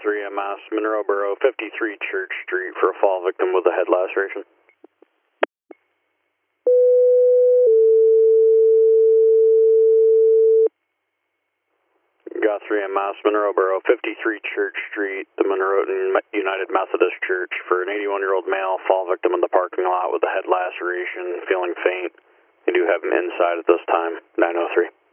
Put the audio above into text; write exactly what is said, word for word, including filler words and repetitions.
three M S, Monroe Borough, fifty-three Church Street for a fall victim with a head laceration. Got three M S, Monroe Borough, fifty-three Church Street, the Monroe United Methodist Church for an eighty-one-year-old male, fall victim in the parking lot with a head laceration, feeling faint. You do have him inside at this time, nine oh three.